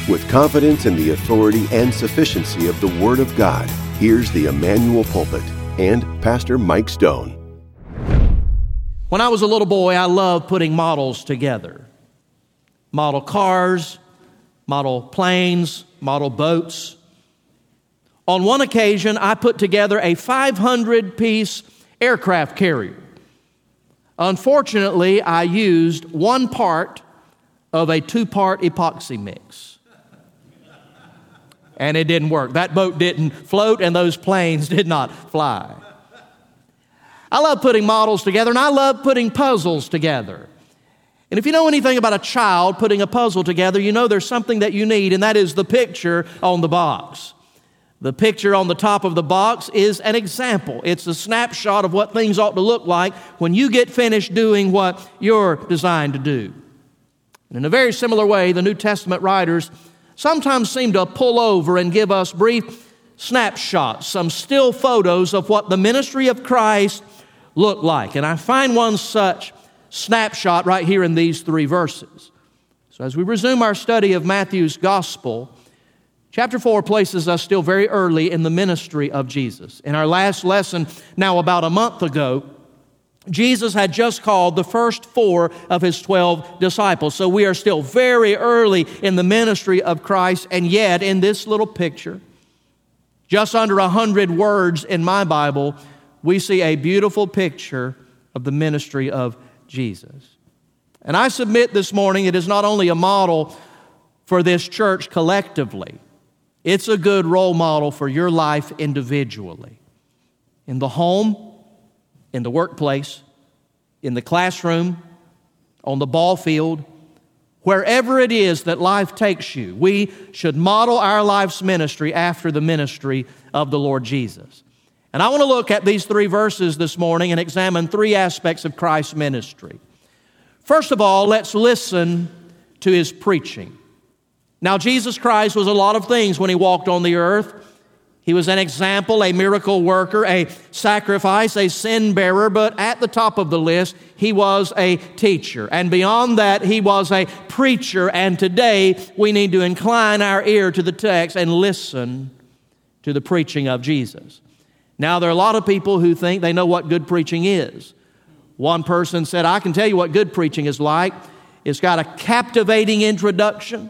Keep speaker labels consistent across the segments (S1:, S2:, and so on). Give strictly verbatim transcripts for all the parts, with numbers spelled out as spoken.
S1: With confidence in the authority and sufficiency of the Word of God, here's the Emmanuel Pulpit and Pastor Mike Stone.
S2: When I was a little boy, I loved putting models together. Model cars, model planes, model boats. On one occasion, I put together a five hundred piece aircraft carrier. Unfortunately, I used one part of a two-part epoxy mix. And it didn't work. That boat didn't float, and those planes did not fly. I love putting models together, and I love putting puzzles together. And if you know anything about a child putting a puzzle together, you know there's something that you need, and that is the picture on the box. The picture on the top of the box is an example. It's a snapshot of what things ought to look like when you get finished doing what you're designed to do. And in a very similar way, the New Testament writers sometimes seem to pull over and give us brief snapshots, some still photos of what the ministry of Christ looked like. And I find one such snapshot right here in these three verses. So as we resume our study of Matthew's Gospel, chapter four places us still very early in the ministry of Jesus. In our last lesson, now about a month ago, Jesus had just called the first four of his twelve disciples. So we are still very early in the ministry of Christ, and yet in this little picture, just under a hundred words in my Bible, we see a beautiful picture of the ministry of Jesus. And I submit this morning it is not only a model for this church collectively, it's a good role model for your life individually. In the home, in the workplace, in the classroom, on the ball field, wherever it is that life takes you, we should model our life's ministry after the ministry of the Lord Jesus. And I want to look at these three verses this morning and examine three aspects of Christ's ministry. First of all, let's listen to his preaching. Now, Jesus Christ was a lot of things when he walked on the earth. He was an example, a miracle worker, a sacrifice, a sin bearer, but at the top of the list, he was a teacher. And beyond that, he was a preacher. And today, we need to incline our ear to the text and listen to the preaching of Jesus. Now, there are a lot of people who think they know what good preaching is. One person said, I can tell you what good preaching is like. It's got a captivating introduction,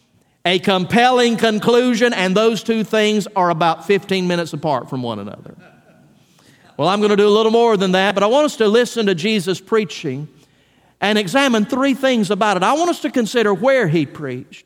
S2: a compelling conclusion, and those two things are about fifteen minutes apart from one another. Well, I'm going to do a little more than that, but I want us to listen to Jesus preaching and examine three things about it. I want us to consider where he preached,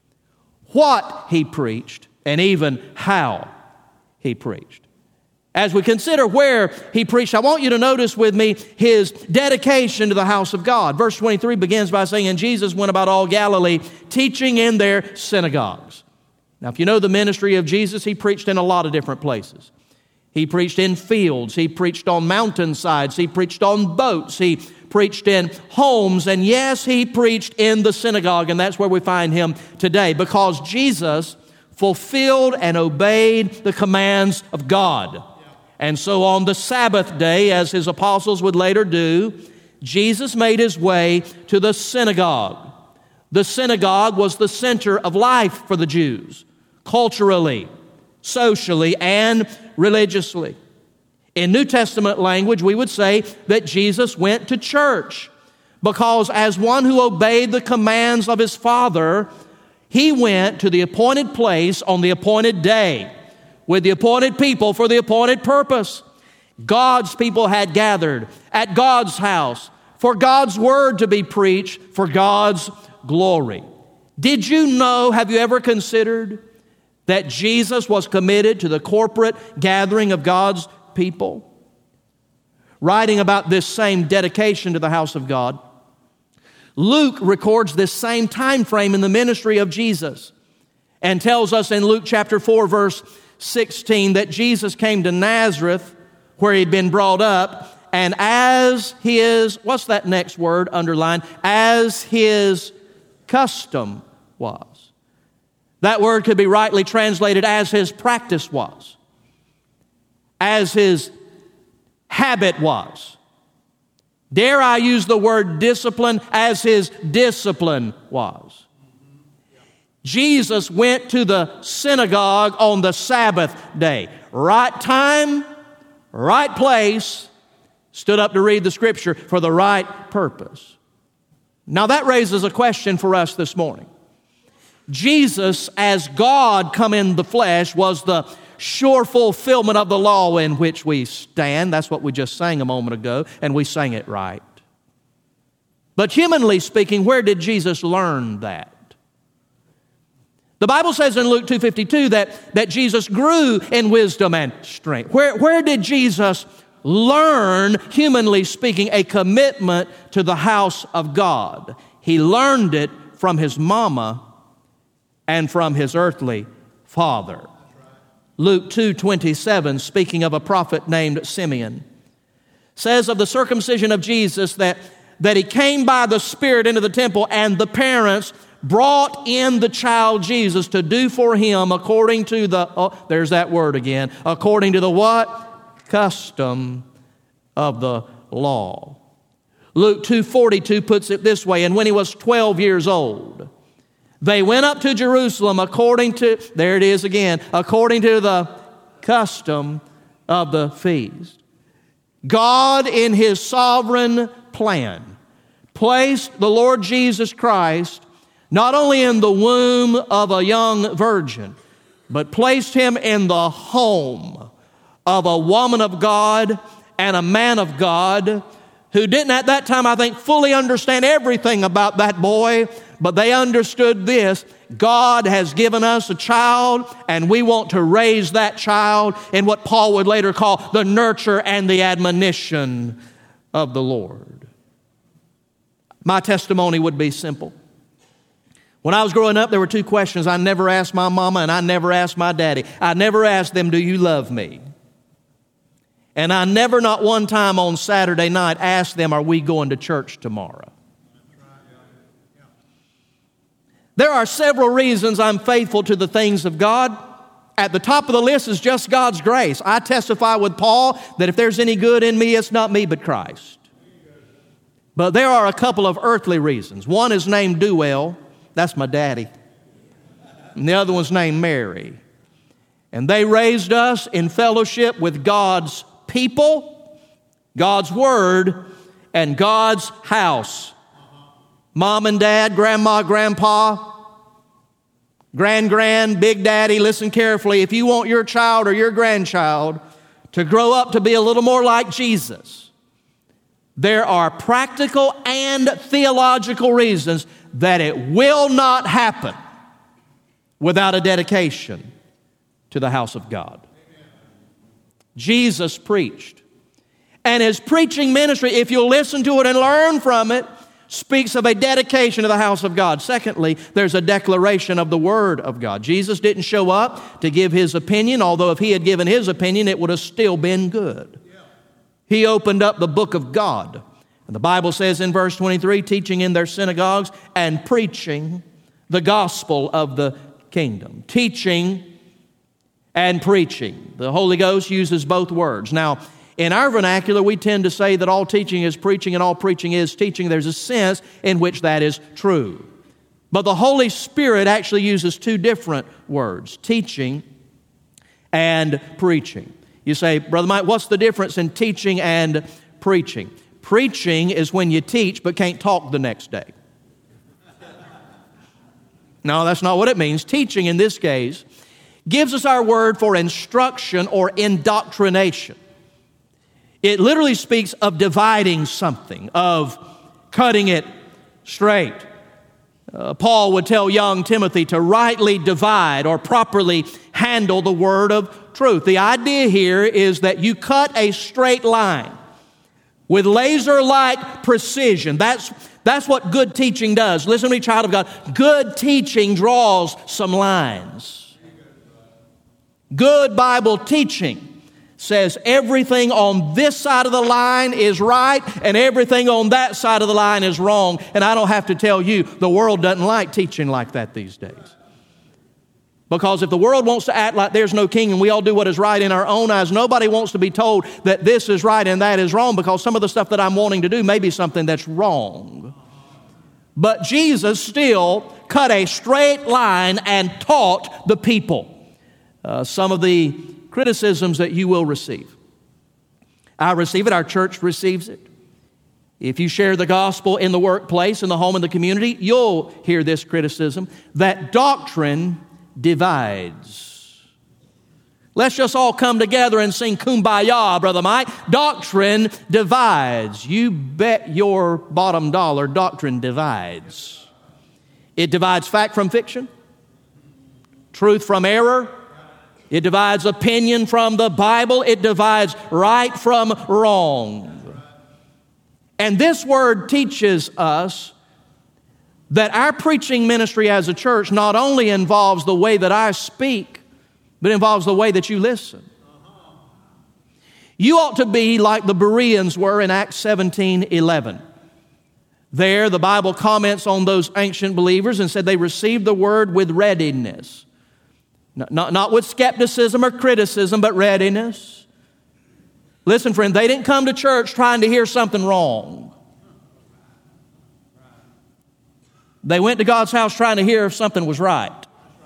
S2: what he preached, and even how he preached. As we consider where he preached, I want you to notice with me his dedication to the house of God. Verse twenty-three begins by saying, and Jesus went about all Galilee, teaching in their synagogues. Now, if you know the ministry of Jesus, he preached in a lot of different places. He preached in fields. He preached on mountainsides. He preached on boats. He preached in homes. And yes, he preached in the synagogue, and that's where we find him today, because Jesus fulfilled and obeyed the commands of God. And so on the Sabbath day, as his apostles would later do, Jesus made his way to the synagogue. The synagogue was the center of life for the Jews, culturally, socially, and religiously. In New Testament language, we would say that Jesus went to church because as one who obeyed the commands of his Father, he went to the appointed place on the appointed day, with the appointed people for the appointed purpose. God's people had gathered at God's house for God's word to be preached for God's glory. Did you know, have you ever considered that Jesus was committed to the corporate gathering of God's people? Writing about this same dedication to the house of God, Luke records this same time frame in the ministry of Jesus and tells us in Luke chapter four, verse sixteen, that Jesus came to Nazareth, where he'd been brought up, and as his, what's that next word underlined? As his custom was. That word could be rightly translated as his practice was, as his habit was. Dare I use the word discipline, as his discipline was. Jesus went to the synagogue on the Sabbath day. Right time, right place, stood up to read the Scripture for the right purpose. Now that raises a question for us this morning. Jesus, as God come in the flesh, was the sure fulfillment of the law in which we stand. That's what we just sang a moment ago, and we sang it right. But humanly speaking, where did Jesus learn that? The Bible says in Luke two fifty-two that, that Jesus grew in wisdom and strength. Where, where did Jesus learn, humanly speaking, a commitment to the house of God? He learned it from his mama and from his earthly father. Luke two twenty-seven, speaking of a prophet named Simeon, says of the circumcision of Jesus that, that he came by the Spirit into the temple, and the parents brought in the child Jesus to do for him according to the, oh, there's that word again, according to the what? Custom of the law. Luke two forty-two puts it this way, and when he was twelve years old, they went up to Jerusalem according to, there it is again, according to the custom of the feast. God, in his sovereign plan, placed the Lord Jesus Christ not only in the womb of a young virgin, but placed him in the home of a woman of God and a man of God who didn't at that time, I think, fully understand everything about that boy, but they understood this: God has given us a child, and we want to raise that child in what Paul would later call the nurture and the admonition of the Lord. My testimony would be simple. When I was growing up, there were two questions I never asked my mama and I never asked my daddy. I never asked them, do you love me? And I never, not one time on Saturday night, asked them, are we going to church tomorrow? There are several reasons I'm faithful to the things of God. At the top of the list is just God's grace. I testify with Paul that if there's any good in me, it's not me but Christ. But there are a couple of earthly reasons. One is named Duell. That's my daddy. And the other one's named Mary. And they raised us in fellowship with God's people, God's Word, and God's house. Mom and Dad, Grandma, Grandpa, Grand-Grand, Big Daddy, listen carefully. If you want your child or your grandchild to grow up to be a little more like Jesus, there are practical and theological reasons that it will not happen without a dedication to the house of God. Jesus preached. And his preaching ministry, if you'll listen to it and learn from it, speaks of a dedication to the house of God. Secondly, there's a declaration of the Word of God. Jesus didn't show up to give his opinion, although if he had given his opinion, it would have still been good. He opened up the book of God. And the Bible says in verse twenty-three, teaching in their synagogues and preaching the gospel of the kingdom. Teaching and preaching. The Holy Ghost uses both words. Now, in our vernacular, we tend to say that all teaching is preaching and all preaching is teaching. There's a sense in which that is true. But the Holy Spirit actually uses two different words, teaching and preaching. You say, Brother Mike, what's the difference in teaching and preaching? Preaching is when you teach but can't talk the next day. No, that's not what it means. Teaching in this case gives us our word for instruction or indoctrination. It literally speaks of dividing something, of cutting it straight. Uh, Paul would tell young Timothy to rightly divide or properly handle the word of truth. The idea here is that you cut a straight line with laser-like precision. That's, that's what good teaching does. Listen to me, child of God. Good teaching draws some lines. Good Bible teaching says everything on this side of the line is right and everything on that side of the line is wrong. And I don't have to tell you, the world doesn't like teaching like that these days. Because if the world wants to act like there's no king and we all do what is right in our own eyes, nobody wants to be told that this is right and that is wrong, because some of the stuff that I'm wanting to do may be something that's wrong. But Jesus still cut a straight line and taught the people. Uh, some of the criticisms that you will receive. I receive it, our church receives it. If you share the gospel in the workplace, in the home, in the community, you'll hear this criticism, that doctrine divides. Let's just all come together and sing Kumbaya, Brother Mike. Doctrine divides. You bet your bottom dollar, doctrine divides. It divides fact from fiction, truth from error. It divides opinion from the Bible. It divides right from wrong. And this word teaches us that our preaching ministry as a church not only involves the way that I speak, but it involves the way that you listen. You ought to be like the Bereans were in Acts seventeen eleven. There, the Bible comments on those ancient believers and said they received the word with readiness. Not, not, not with skepticism or criticism, but readiness. Listen, friend, they didn't come to church trying to hear something wrong. They went to God's house trying to hear if something was right.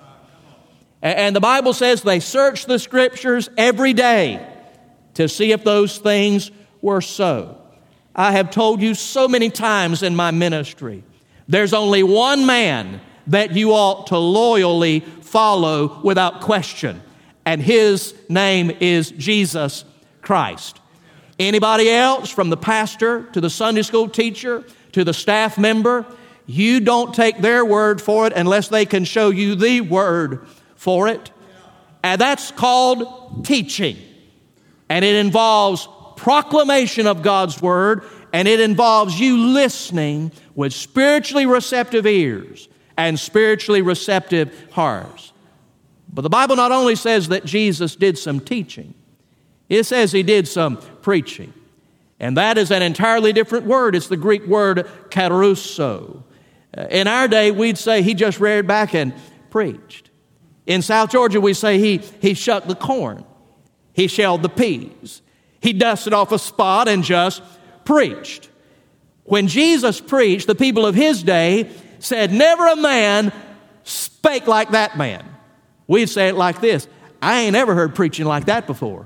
S2: And the Bible says they searched the Scriptures every day to see if those things were so. I have told you so many times in my ministry, there's only one man that you ought to loyally follow without question, and His name is Jesus Christ. Anybody else, from the pastor to the Sunday school teacher to the staff member, you don't take their word for it unless they can show you the word for it. And that's called teaching. And it involves proclamation of God's word, and it involves you listening with spiritually receptive ears and spiritually receptive hearts. But the Bible not only says that Jesus did some teaching, it says He did some preaching. And that is an entirely different word. It's the Greek word karuso. In our day, we'd say He just reared back and preached. In South Georgia, we say He, he shucked the corn. He shelled the peas. He dusted off a spot and just preached. When Jesus preached, the people of His day said, never a man spake like that man. We'd say it like this, I ain't ever heard preaching like that before.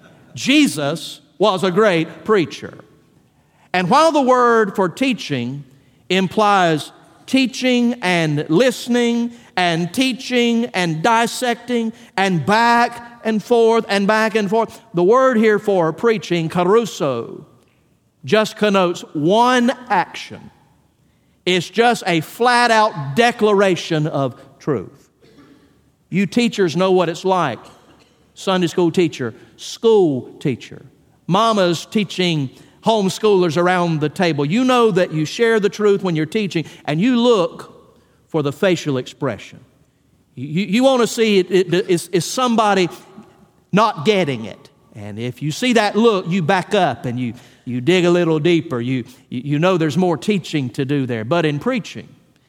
S2: Jesus was a great preacher. And while the word for teaching implies teaching and listening and teaching and dissecting and back and forth and back and forth, the word here for preaching, karuso, just connotes one action. It's just a flat-out declaration of truth. You teachers know what it's like. Sunday school teacher, school teacher, mamas teaching homeschoolers around the table. You know that you share the truth when you're teaching, and you look for the facial expression. You, you want to see it, it, is, is somebody not getting it. And if you see that look, you back up and you, you dig a little deeper. You, you know there's more teaching to do there. But in preaching,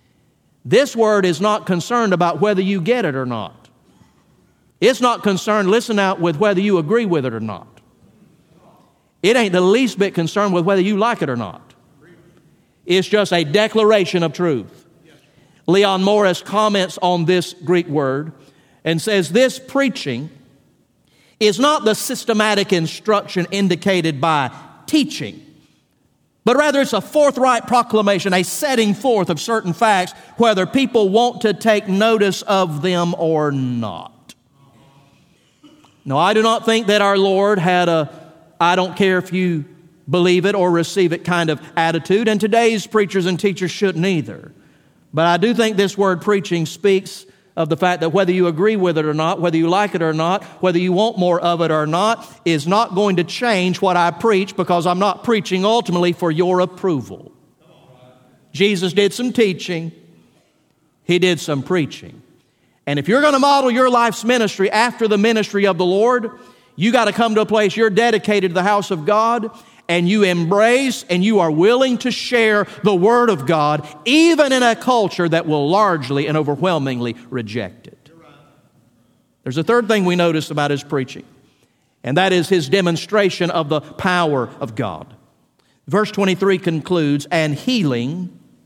S2: this word is not concerned about whether you get it or not. It's not concerned, listen out, with whether you agree with it or not. It ain't the least bit concerned with whether you like it or not. It's just a declaration of truth. Leon Morris comments on this Greek word and says this preaching is not the systematic instruction indicated by teaching, but rather it's a forthright proclamation, a setting forth of certain facts, whether people want to take notice of them or not. No, I do not think that our Lord had a, I don't care if you believe it or receive it kind of attitude, and today's preachers and teachers shouldn't either. But I do think this word preaching speaks of the fact that whether you agree with it or not, whether you like it or not, whether you want more of it or not, is not going to change what I preach, because I'm not preaching ultimately for your approval. Jesus did some teaching. He did some preaching. And if you're going to model your life's ministry after the ministry of the Lord, you got to come to a place you're dedicated to the house of God, and you embrace and you are willing to share the Word of God, even in a culture that will largely and overwhelmingly reject it. There's a third thing we notice about His preaching, and that is His demonstration of the power of God. Verse twenty-three concludes, and healing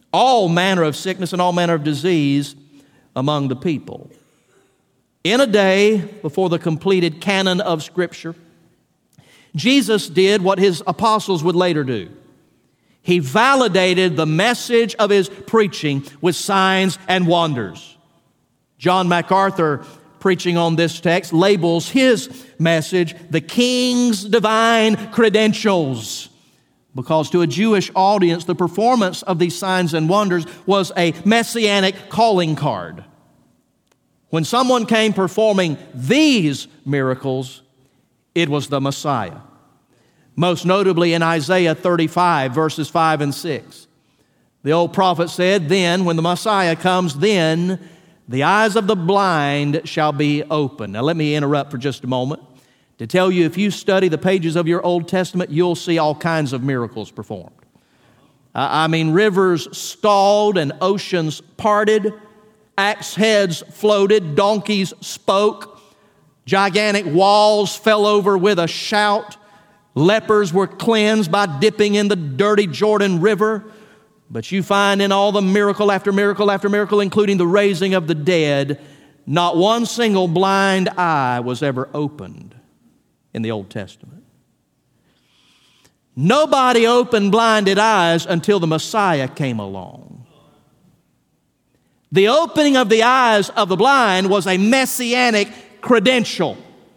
S2: all manner of sickness and all manner of disease among the people. In a day before the completed canon of Scripture, Jesus did what his apostles would later do. He validated the message of his preaching with signs and wonders. John MacArthur, preaching on this text, labels his message the King's divine credentials, because to a Jewish audience, the performance of these signs and wonders was a messianic calling card. When someone came performing these miracles, it was the Messiah. Most notably in Isaiah thirty-five, verses five and six. The old prophet said, "Then, when the Messiah comes, then the eyes of the blind shall be opened." Now let me interrupt for just a moment to tell you, if you study the pages of your Old Testament, you'll see all kinds of miracles performed. I mean, rivers stalled and oceans parted, axe heads floated, donkeys spoke, gigantic walls fell over with a shout, lepers were cleansed by dipping in the dirty Jordan River. But you find in all the miracle after miracle after miracle, including the raising of the dead, not one single blind eye was ever opened in the Old Testament. Nobody opened blinded eyes until the Messiah came along. The opening of the eyes of the blind was a messianic credential.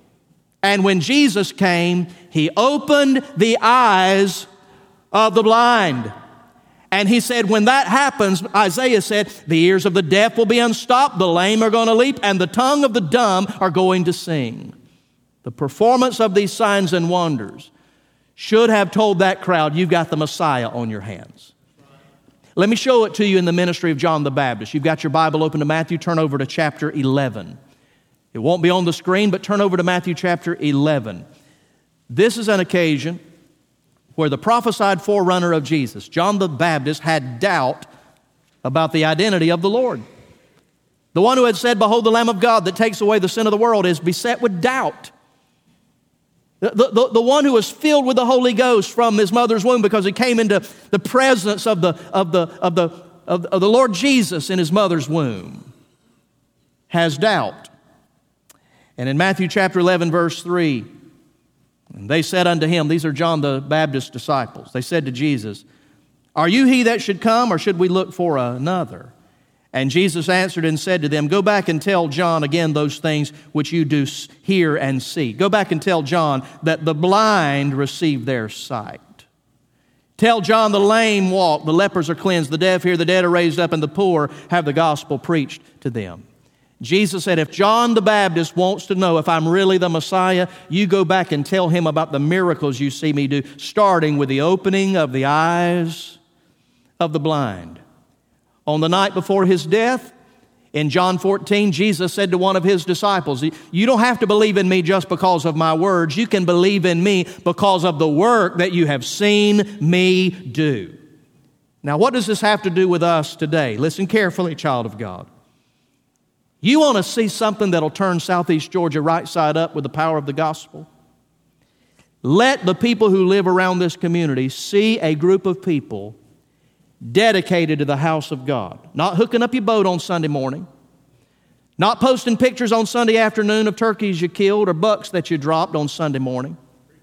S2: And when Jesus came, he opened the eyes of the blind. And he said, when that happens, Isaiah said, the ears of the deaf will be unstopped, the lame are going to leap, and the tongue of the dumb are going to sing. The performance of these signs and wonders should have told that crowd, you've got the Messiah on your hands. Let me show it to you in the ministry of John the Baptist. You've got your Bible open to Matthew. Turn over to chapter eleven. It won't be on the screen, but turn over to Matthew chapter eleven. This is an occasion where the prophesied forerunner of Jesus, John the Baptist, had doubt about the identity of the Lord. The one who had said, "Behold, the Lamb of God that takes away the sin of the world," is beset with doubt. The, the, the one who was filled with the Holy Ghost from his mother's womb, because he came into the presence of the, of the, of the, of, of the Lord Jesus in his mother's womb, has doubt. And in Matthew chapter eleven, verse three, and they said unto him, these are John the Baptist's disciples, they said to Jesus, "Are you he that should come, or should we look for another?" And Jesus answered and said to them, "Go back and tell John again those things which you do hear and see. Go back and tell John that the blind receive their sight. Tell John the lame walk, the lepers are cleansed, the deaf hear, the dead are raised up, and the poor have the gospel preached to them." Jesus said, if John the Baptist wants to know if I'm really the Messiah, you go back and tell him about the miracles you see me do, starting with the opening of the eyes of the blind. On the night before his death, in John fourteen, Jesus said to one of his disciples, you don't have to believe in me just because of my words. You can believe in me because of the work that you have seen me do. Now, what does this have to do with us today? Listen carefully, child of God. You want to see something that'll turn Southeast Georgia right side up with the power of the gospel? Let the people who live around this community see a group of people dedicated to the house of God. Not hooking up your boat on Sunday morning. Not posting pictures on Sunday afternoon of turkeys you killed or bucks that you dropped on Sunday morning.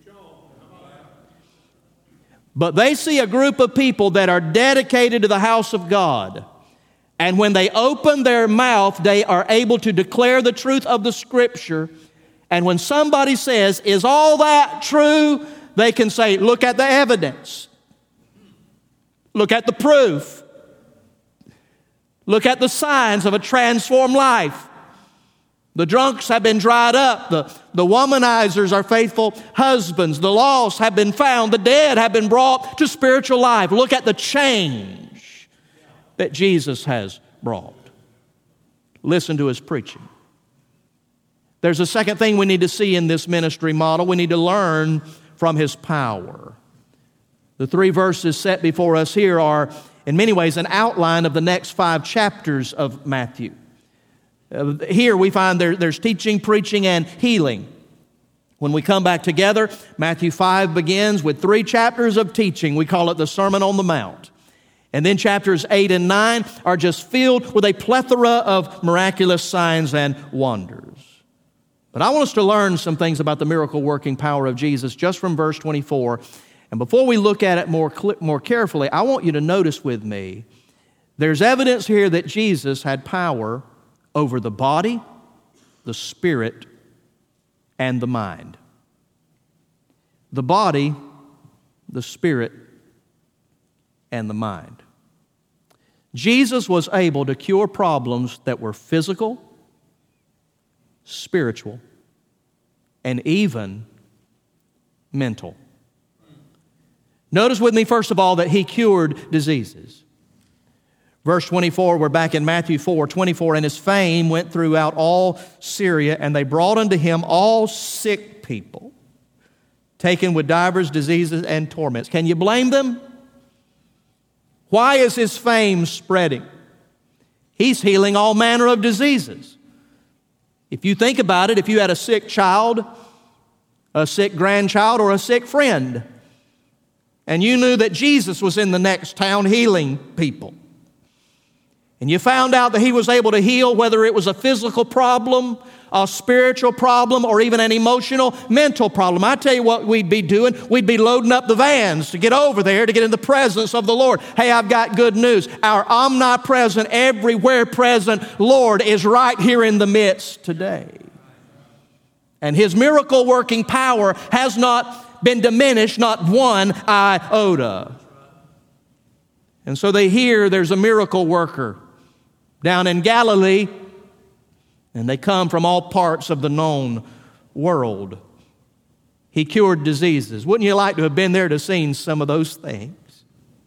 S2: But they see a group of people that are dedicated to the house of God. And when they open their mouth, they are able to declare the truth of the Scripture. And when somebody says, is all that true? They can say, look at the evidence. Look at the proof. Look at the signs of a transformed life. The drunks have been dried up. The, the womanizers are faithful husbands. The lost have been found. The dead have been brought to spiritual life. Look at the change that Jesus has brought. Listen to his preaching. There's a second thing we need to see in this ministry model. We need to learn from his power. The three verses set before us here are, in many ways, an outline of the next five chapters of Matthew. Uh, here we find there, there's teaching, preaching, and healing. When we come back together, Matthew five begins with three chapters of teaching. We call it the Sermon on the Mount. And then chapters eight and nine are just filled with a plethora of miraculous signs and wonders. But I want us to learn some things about the miracle-working power of Jesus just from verse twenty-four. And before we look at it more, more carefully, I want you to notice with me, there's evidence here that Jesus had power over the body, the spirit, and the mind. The body, the spirit, and the mind. Jesus was able to cure problems that were physical, spiritual, and even mental. Notice with me, first of all, that He cured diseases. Verse twenty-four, we're back in Matthew four, twenty-four, and His fame went throughout all Syria, and they brought unto Him all sick people, taken with divers diseases and torments. Can you blame them? Why is His fame spreading? He's healing all manner of diseases. If you think about it, if you had a sick child, a sick grandchild, or a sick friend, and you knew that Jesus was in the next town healing people, and you found out that He was able to heal, whether it was a physical problem, a spiritual problem, or even an emotional, mental problem, I tell you what we'd be doing. We'd be loading up the vans to get over there to get in the presence of the Lord. Hey, I've got good news. Our omnipresent, everywhere present Lord is right here in the midst today. And His miracle-working power has not been diminished, not one iota. And so they hear there's a miracle worker down in Galilee, and they come from all parts of the known world. He cured diseases. Wouldn't you like to have been there to seen some of those things?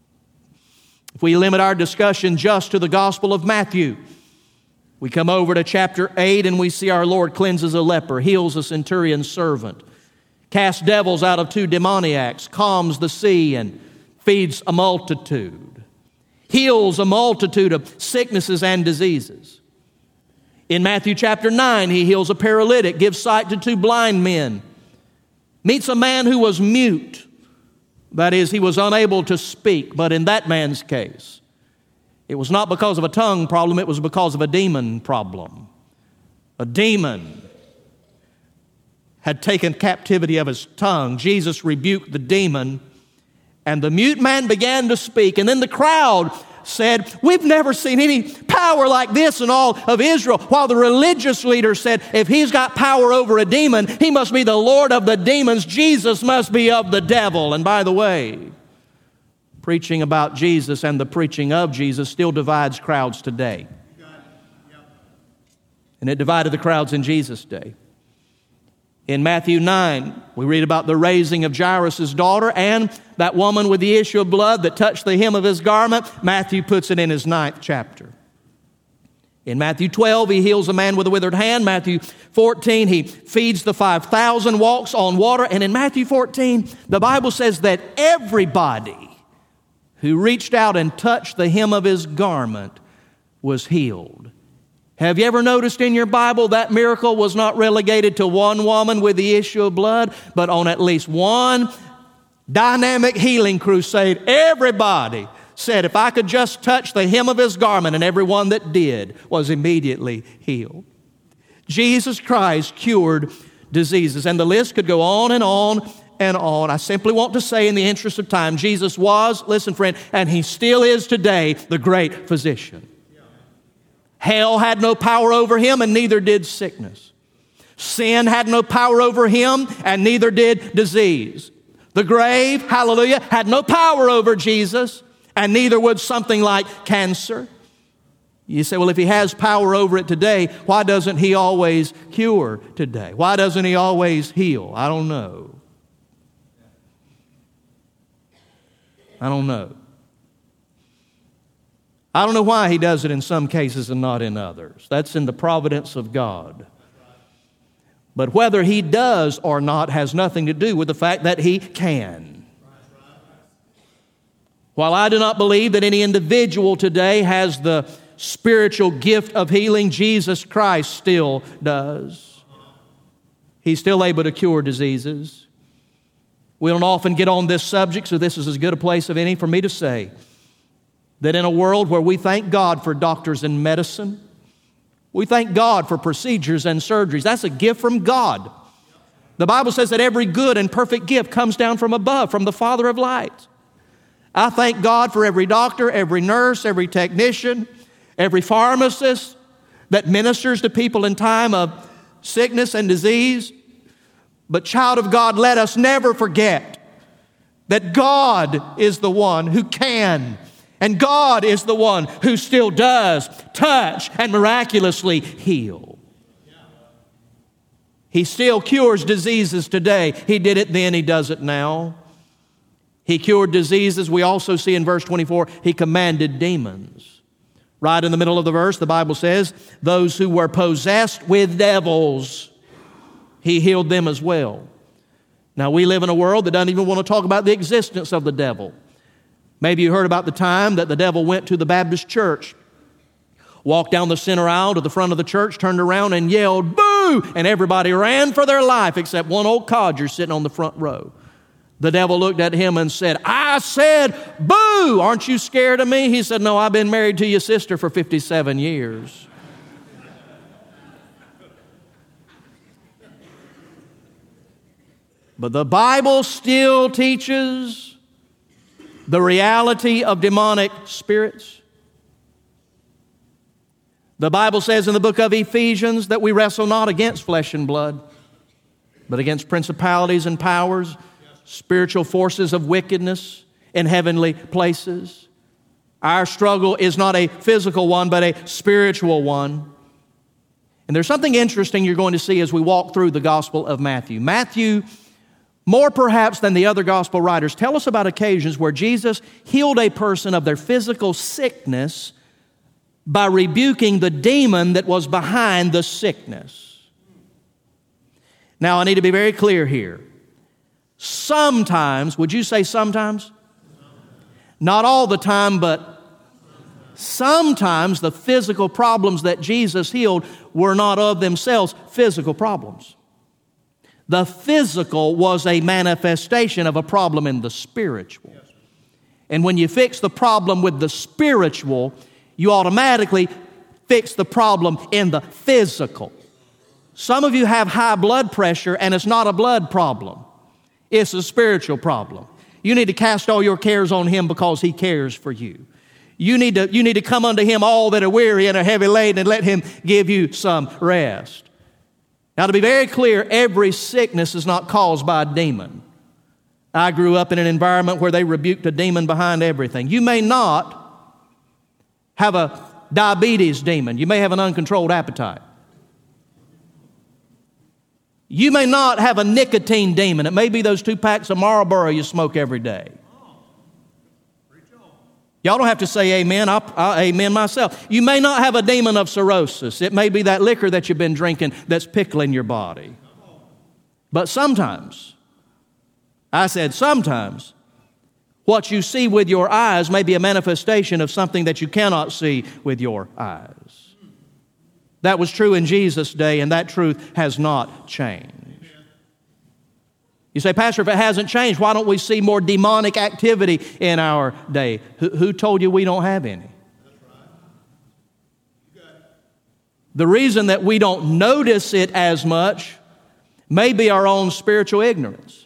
S2: If we limit our discussion just to the Gospel of Matthew, we come over to chapter eight and we see our Lord cleanses a leper, heals a centurion's servant, casts devils out of two demoniacs, calms the sea and feeds a multitude, heals a multitude of sicknesses and diseases. In Matthew chapter nine, He heals a paralytic, gives sight to two blind men, meets a man who was mute. That is, he was unable to speak. But in that man's case, it was not because of a tongue problem, it was because of a demon problem. A demon had taken captivity of his tongue. Jesus rebuked the demon, and the mute man began to speak. And then the crowd said, we've never seen any power like this in all of Israel. While the religious leaders said, if He's got power over a demon, He must be the Lord of the demons. Jesus must be of the devil. And by the way, preaching about Jesus and the preaching of Jesus still divides crowds today. And it divided the crowds in Jesus' day. In Matthew nine, we read about the raising of Jairus' daughter and that woman with the issue of blood that touched the hem of His garment. Matthew puts it in his ninth chapter. In Matthew twelve, He heals a man with a withered hand. Matthew fourteen, He feeds the five thousand, walks on water. And in Matthew fourteen, the Bible says that everybody who reached out and touched the hem of His garment was healed. Have you ever noticed in your Bible that miracle was not relegated to one woman with the issue of blood, but on at least one dynamic healing crusade, everybody said, if I could just touch the hem of His garment, and everyone that did was immediately healed. Jesus Christ cured diseases, and the list could go on and on and on. I simply want to say, in the interest of time, Jesus was, listen friend, and He still is today, the great physician. Hell had no power over Him, and neither did sickness. Sin had no power over Him, and neither did disease. The grave, hallelujah, had no power over Jesus, and neither would something like cancer. You say, well, if He has power over it today, why doesn't He always cure today? Why doesn't He always heal? I don't know. I don't know. I don't know why He does it in some cases and not in others. That's in the providence of God. But whether He does or not has nothing to do with the fact that He can. While I do not believe that any individual today has the spiritual gift of healing, Jesus Christ still does. He's still able to cure diseases. We don't often get on this subject, so this is as good a place of any for me to say. that in a world where we thank God for doctors and medicine, we thank God for procedures and surgeries. That's a gift from God. The Bible says that every good and perfect gift comes down from above, from the Father of lights. I thank God for every doctor, every nurse, every technician, every pharmacist that ministers to people in time of sickness and disease. But child of God, let us never forget that God is the one who can, and God is the one who still does touch and miraculously heal. He still cures diseases today. He did it then, He does it now. He cured diseases. We also see in verse twenty-four, He commanded demons. Right in the middle of the verse, the Bible says, those who were possessed with devils, He healed them as well. Now, we live in a world that doesn't even want to talk about the existence of the devil. Maybe you heard about the time that the devil went to the Baptist church, walked down the center aisle to the front of the church, turned around and yelled, "Boo!" And everybody ran for their life except one old codger sitting on the front row. The devil looked at him and said, "I said, boo! Aren't you scared of me?" He said, "No, I've been married to your sister for fifty-seven years. But the Bible still teaches the reality of demonic spirits. The Bible says in the book of Ephesians that we wrestle not against flesh and blood, but against principalities and powers, spiritual forces of wickedness in heavenly places. Our struggle is not a physical one, but a spiritual one. And there's something interesting you're going to see as we walk through the Gospel of Matthew. Matthew, more perhaps than the other gospel writers, tell us about occasions where Jesus healed a person of their physical sickness by rebuking the demon that was behind the sickness. Now, I need to be very clear here. Sometimes, would you say sometimes? Not all the time, but sometimes the physical problems that Jesus healed were not of themselves physical problems. The physical was a manifestation of a problem in the spiritual. And when you fix the problem with the spiritual, you automatically fix the problem in the physical. Some of you have high blood pressure and it's not a blood problem. It's a spiritual problem. You need to cast all your cares on Him because He cares for you. You need to, you need to come unto Him all that are weary and are heavy laden and let Him give you some rest. Now, to be very clear, every sickness is not caused by a demon. I grew up in an environment where they rebuked a demon behind everything. You may not have a diabetes demon. You may have an uncontrolled appetite. You may not have a nicotine demon. It may be those two packs of Marlboro you smoke every day. Y'all don't have to say amen. I'll, I'll amen myself. You may not have a demon of cirrhosis. It may be that liquor that you've been drinking that's pickling your body. But sometimes, I said sometimes, what you see with your eyes may be a manifestation of something that you cannot see with your eyes. That was true in Jesus' day, and that truth has not changed. You say, Pastor, if it hasn't changed, why don't we see more demonic activity in our day? Who, who told you we don't have any? The reason that we don't notice it as much may be our own spiritual ignorance.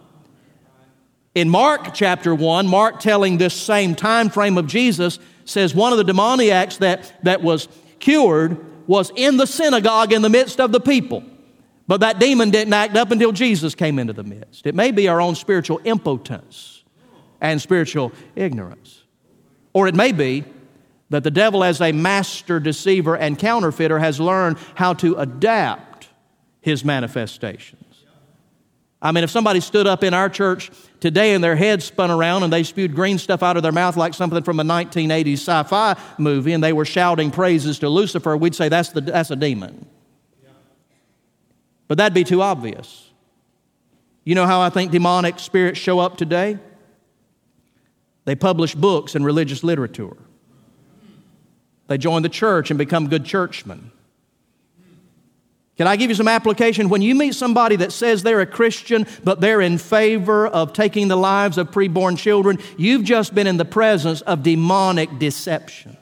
S2: In Mark chapter one, Mark telling this same time frame of Jesus says one of the demoniacs that, that was cured was in the synagogue in the midst of the people. But that demon didn't act up until Jesus came into the midst. It may be our own spiritual impotence and spiritual ignorance. Or it may be that the devil, as a master deceiver and counterfeiter, has learned how to adapt his manifestations. I mean, if somebody stood up in our church today and their head spun around and they spewed green stuff out of their mouth like something from a nineteen eighties sci-fi movie and they were shouting praises to Lucifer, we'd say that's the that's a demon. But that'd be too obvious. You know how I think demonic spirits show up today? They publish books and religious literature. They join the church and become good churchmen. Can I give you some application? When you meet somebody that says they're a Christian, but they're in favor of taking the lives of preborn children, you've just been in the presence of demonic deception.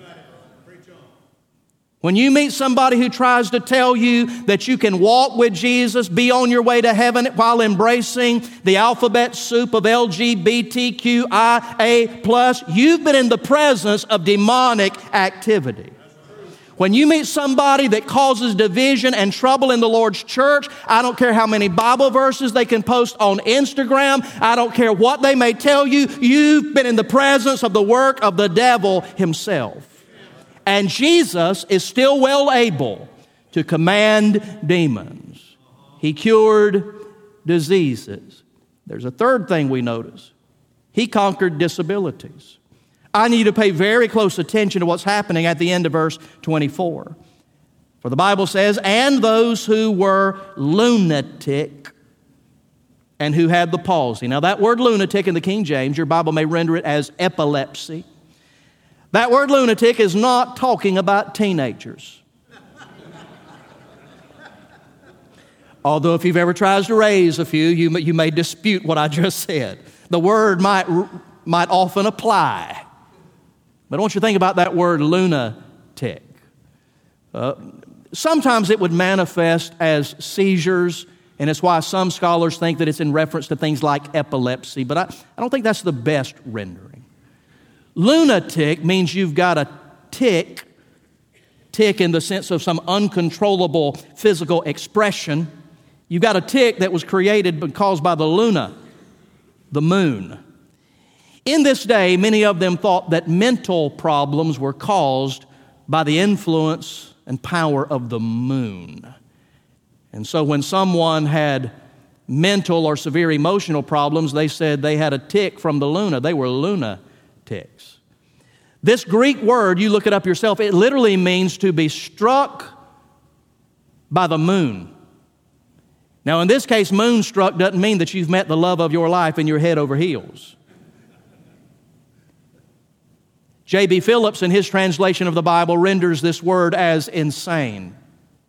S2: When you meet somebody who tries to tell you that you can walk with Jesus, be on your way to heaven while embracing the alphabet soup of L G B T Q I A plus, you've been in the presence of demonic activity. When you meet somebody that causes division and trouble in the Lord's church, I don't care how many Bible verses they can post on Instagram, I don't care what they may tell you, you've been in the presence of the work of the devil himself. And Jesus is still well able to command demons. He cured diseases. There's a third thing we notice. He conquered disabilities. I need to pay very close attention to what's happening at the end of verse twenty-four. For the Bible says, and those who were lunatic and who had the palsy. Now that word lunatic in the King James, your Bible may render it as epilepsy. That word lunatic is not talking about teenagers. Although if you've ever tried to raise a few, you may, you may dispute what I just said. The word might, might often apply. But I want you to think about that word lunatic. Uh, sometimes it would manifest as seizures, and it's why some scholars think that it's in reference to things like epilepsy, but I, I don't think that's the best rendering. Lunatic means you've got a tick, tick in the sense of some uncontrollable physical expression. You've got a tick that was created and caused by the luna, the moon. In this day, many of them thought that mental problems were caused by the influence and power of the moon. And so when someone had mental or severe emotional problems, they said they had a tick from the luna. They were lunatics. This Greek word, you look it up yourself, it literally means to be struck by the moon. Now, in this case, moonstruck doesn't mean that you've met the love of your life and you're head over heels. J B Phillips, in his translation of the Bible, renders this word as insane.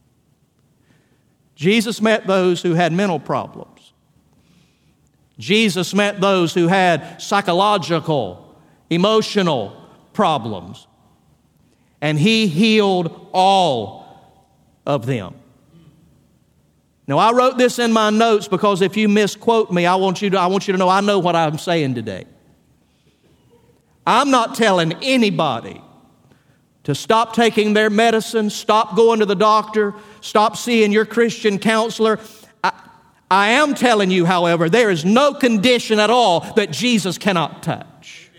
S2: Jesus met those who had mental problems. Jesus met those who had psychological, emotional problems. And He healed all of them. Now, I wrote this in my notes because if you misquote me, I want you to, I want you to know I know what I'm saying today. I'm not telling anybody to stop taking their medicine, stop going to the doctor, stop seeing your Christian counselor. I, I am telling you, however, there is no condition at all that Jesus cannot touch.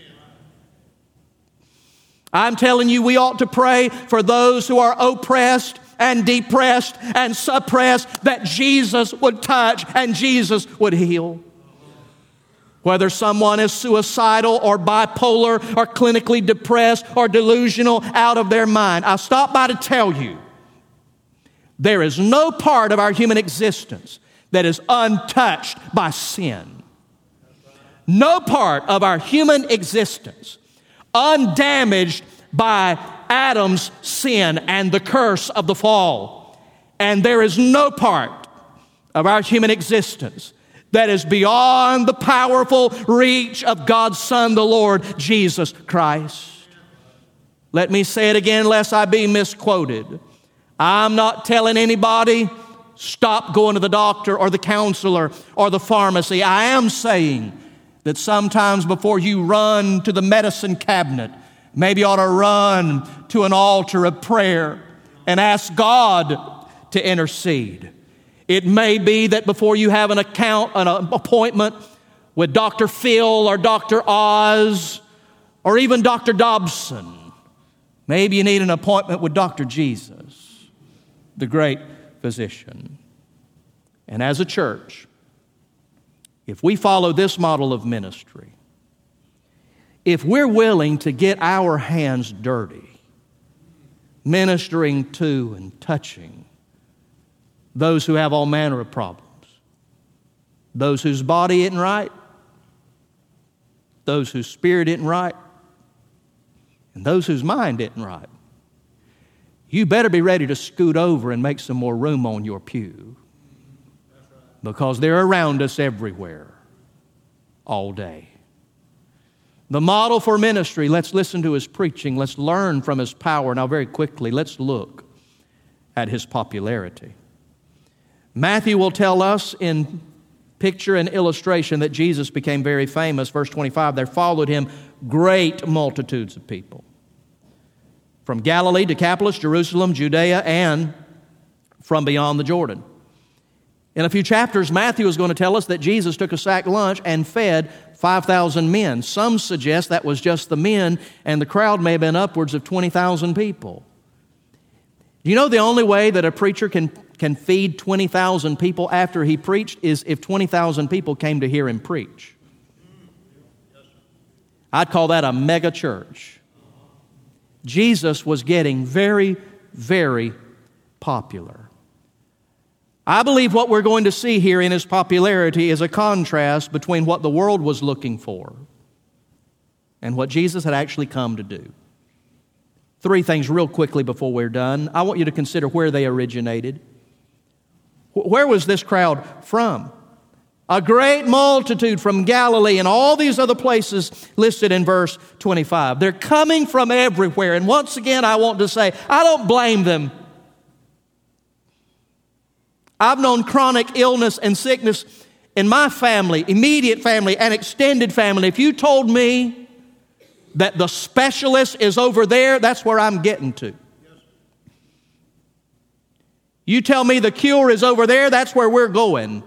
S2: I'm telling you, we ought to pray for those who are oppressed and depressed and suppressed, that Jesus would touch and Jesus would heal. Whether someone is suicidal or bipolar or clinically depressed or delusional out of their mind, I stop by to tell you, there is no part of our human existence that is untouched by sin. No part of our human existence undamaged by Adam's sin and the curse of the fall. And there is no part of our human existence that is beyond the powerful reach of God's Son, the Lord Jesus Christ. Let me say it again, lest I be misquoted. I'm not telling anybody, stop going to the doctor or the counselor or the pharmacy. I am saying that sometimes before you run to the medicine cabinet, maybe you ought to run to an altar of prayer and ask God to intercede. It may be that before you have an account, an appointment with Doctor Phil or Doctor Oz or even Doctor Dobson, maybe you need an appointment with Doctor Jesus, the great physician. And as a church, if we follow this model of ministry, if we're willing to get our hands dirty, ministering to and touching those who have all manner of problems, those whose body isn't right, those whose spirit isn't right, and those whose mind isn't right, you better be ready to scoot over and make some more room on your pew, because they're around us everywhere, all day. The model for ministry, let's listen to his preaching. Let's learn from his power. Now, very quickly, let's look at his popularity. Matthew will tell us in picture and illustration that Jesus became very famous. Verse twenty-five, there followed him great multitudes of people from Galilee, Decapolis, Jerusalem, Judea, and from beyond the Jordan. In a few chapters, Matthew is going to tell us that Jesus took a sack lunch and fed five thousand men. Some suggest that was just the men, and the crowd may have been upwards of twenty thousand people. You know, the only way that a preacher can, can feed twenty thousand people after he preached is if twenty thousand people came to hear him preach. I'd call that a mega church. Jesus was getting very, very popular. I believe what we're going to see here in his popularity is a contrast between what the world was looking for and what Jesus had actually come to do. Three things real quickly before we're done. I want you to consider where they originated. Where was this crowd from? A great multitude from Galilee and all these other places listed in verse twenty-five. They're coming from everywhere. And once again, I want to say, I don't blame them. I've known chronic illness and sickness in my family, immediate family and extended family. If you told me that the specialist is over there, that's where I'm getting to. You tell me the cure is over there, that's where we're going.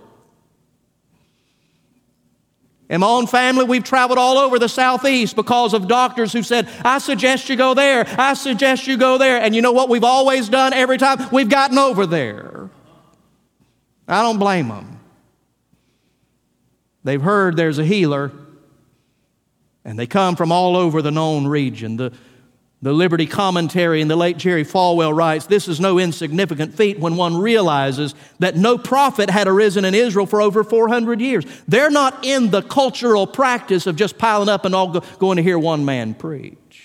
S2: In my own family, we've traveled all over the Southeast because of doctors who said, I suggest you go there, I suggest you go there. And you know what we've always done every time? We've gotten over there. I don't blame them. They've heard there's a healer, and they come from all over the known region. The, the Liberty Commentary and the late Jerry Falwell writes, this is no insignificant feat when one realizes that no prophet had arisen in Israel for over four hundred years. They're not in the cultural practice of just piling up and all go, going to hear one man preach.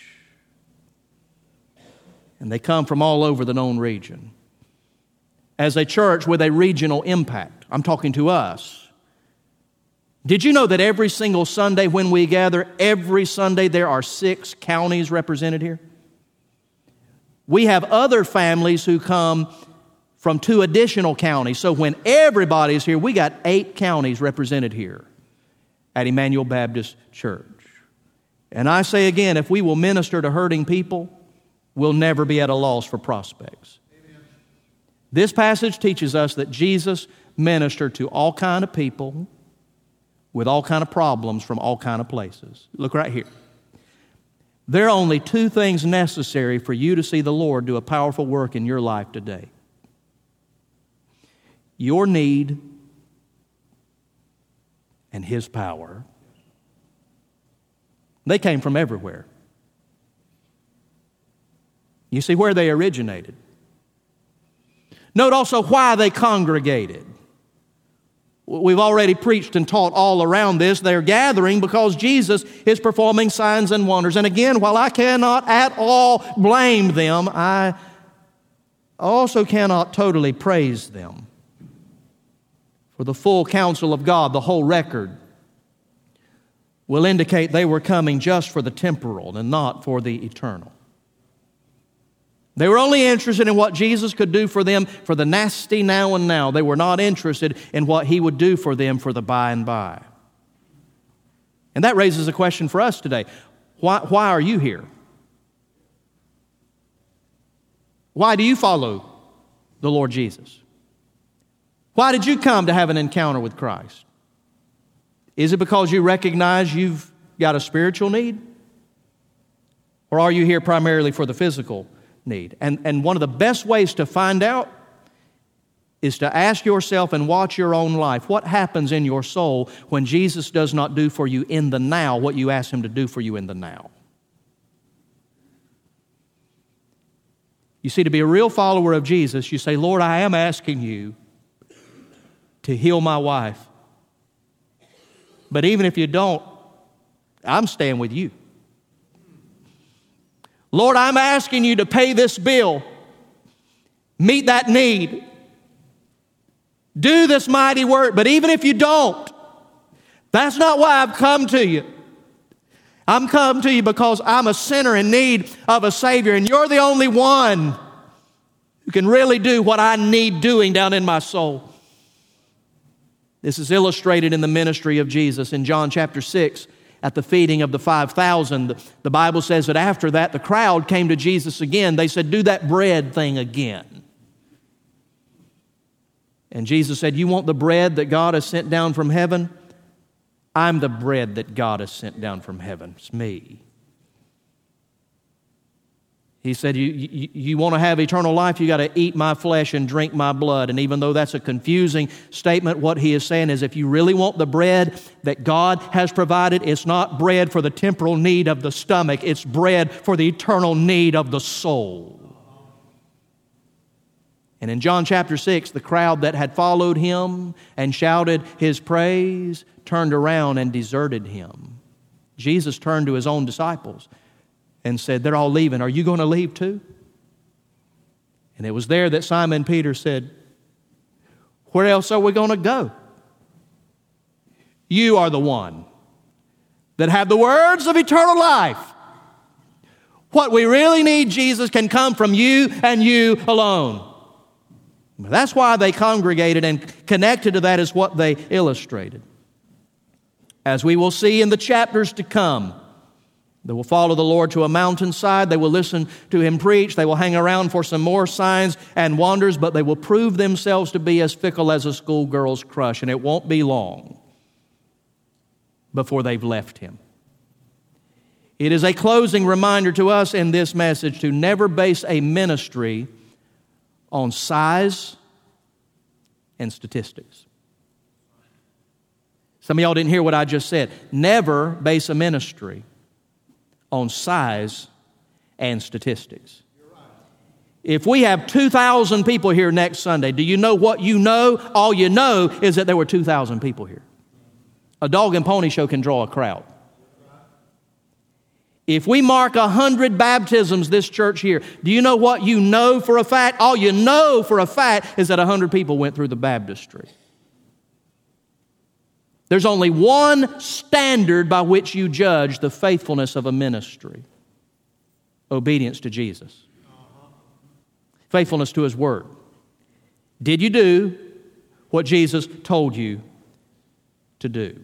S2: And they come from all over the known region. As a church with a regional impact, I'm talking to us. Did you know that every single Sunday when we gather, every Sunday there are six counties represented here? We have other families who come from two additional counties. So when everybody's here, we got eight counties represented here at Emmanuel Baptist Church. And I say again, if we will minister to hurting people, we'll never be at a loss for prospects. This passage teaches us that Jesus ministered to all kind of people with all kind of problems from all kind of places. Look right here. There are only two things necessary for you to see the Lord do a powerful work in your life today. Your need and His power. They came from everywhere. You see where they originated. Note also why they congregated. We've already preached and taught all around this. They're gathering because Jesus is performing signs and wonders. And again, while I cannot at all blame them, I also cannot totally praise them. For the full counsel of God, the whole record, will indicate they were coming just for the temporal and not for the eternal. They were only interested in what Jesus could do for them for the nasty now and now. They were not interested in what He would do for them for the by and by. And that raises a question for us today. Why, why are you here? Why do you follow the Lord Jesus? Why did you come to have an encounter with Christ? Is it because you recognize you've got a spiritual need? Or are you here primarily for the physical need? And, and one of the best ways to find out is to ask yourself and watch your own life. What happens in your soul when Jesus does not do for you in the now what you ask Him to do for you in the now? You see, to be a real follower of Jesus, you say, Lord, I am asking you to heal my wife. But even if you don't, I'm staying with you. Lord, I'm asking you to pay this bill. Meet that need. Do this mighty work. But even if you don't, that's not why I've come to you. I'm come to you because I'm a sinner in need of a Savior, and you're the only one who can really do what I need doing down in my soul. This is illustrated in the ministry of Jesus in John chapter six. At the feeding of the five thousand, the Bible says that after that, the crowd came to Jesus again. They said, do that bread thing again. And Jesus said, you want the bread that God has sent down from heaven? I'm the bread that God has sent down from heaven. It's me. He said, you, you, you want to have eternal life, you got to eat my flesh and drink my blood. And even though that's a confusing statement, what he is saying is if you really want the bread that God has provided, it's not bread for the temporal need of the stomach, it's bread for the eternal need of the soul. And in John chapter six, the crowd that had followed him and shouted his praise turned around and deserted him. Jesus turned to his own disciples and said, they're all leaving. Are you going to leave too? And it was there that Simon Peter said, where else are we going to go? You are the one that have the words of eternal life. What we really need, Jesus, can come from you and you alone. That's why they congregated, and connected to that is what they illustrated. As we will see in the chapters to come, they will follow the Lord to a mountainside. They will listen to Him preach. They will hang around for some more signs and wonders, but they will prove themselves to be as fickle as a schoolgirl's crush, and it won't be long before they've left Him. It is a closing reminder to us in this message to never base a ministry on size and statistics. Some of y'all didn't hear what I just said. Never base a ministry on size and statistics. If we have two thousand people here next Sunday, do you know what you know? All you know is that there were two thousand people here. A dog and pony show can draw a crowd. If we mark one hundred baptisms this church here, do you know what you know for a fact? All you know for a fact is that one hundred people went through the baptistry. There's only one standard by which you judge the faithfulness of a ministry. Obedience to Jesus. Faithfulness to His Word. Did you do what Jesus told you to do?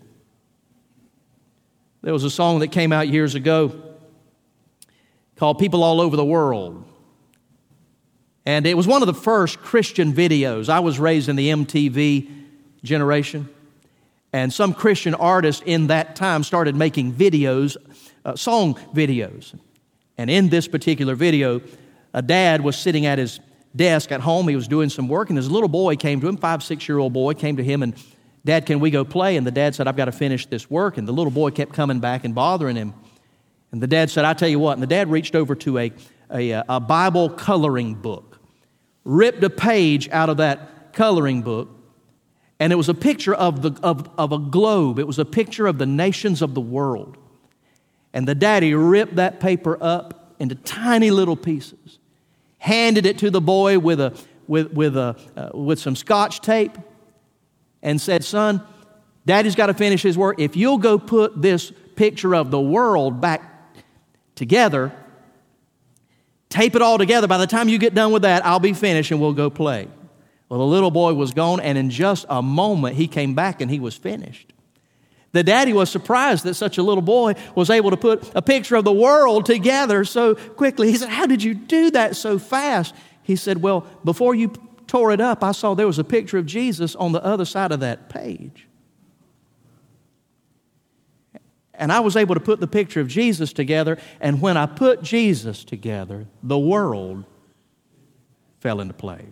S2: There was a song that came out years ago called People All Over the World. And it was one of the first Christian videos. I was raised in the M T V generation. And some Christian artists in that time started making videos, uh, song videos. And in this particular video, a dad was sitting at his desk at home. He was doing some work, and his little boy came to him, five, six-year-old boy, came to him and, Dad, can we go play? And the dad said, I've got to finish this work. And the little boy kept coming back and bothering him. And the dad said, I tell you what. And the dad reached over to a, a, a Bible coloring book, ripped a page out of that coloring book, and it was a picture of, the, of, of a globe. It was a picture of the nations of the world. And the daddy ripped that paper up into tiny little pieces, handed it to the boy with, a, with, with, a, uh, with some Scotch tape, and said, son, Daddy's got to finish his work. If you'll go put this picture of the world back together, tape it all together, by the time you get done with that, I'll be finished and we'll go play. Well, the little boy was gone, and in just a moment, he came back and he was finished. The daddy was surprised that such a little boy was able to put a picture of the world together so quickly. He said, how did you do that so fast? He said, well, before you tore it up, I saw there was a picture of Jesus on the other side of that page. And I was able to put the picture of Jesus together, and when I put Jesus together, the world fell into place.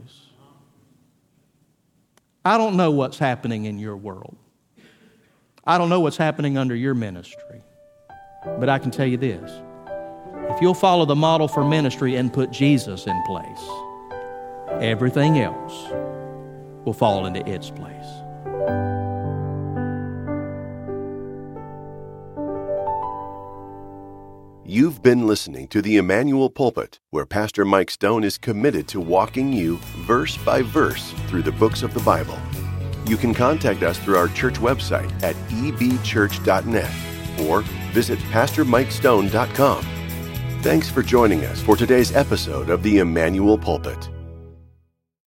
S2: I don't know what's happening in your world. I don't know what's happening under your ministry. But I can tell you this. If you'll follow the model for ministry and put Jesus in place, everything else will fall into its place.
S1: You've been listening to the Emmanuel Pulpit, where Pastor Mike Stone is committed to walking you verse by verse through the books of the Bible. You can contact us through our church website at e b church dot net or visit pastor mike stone dot com. Thanks for joining us for today's episode of the Emmanuel Pulpit.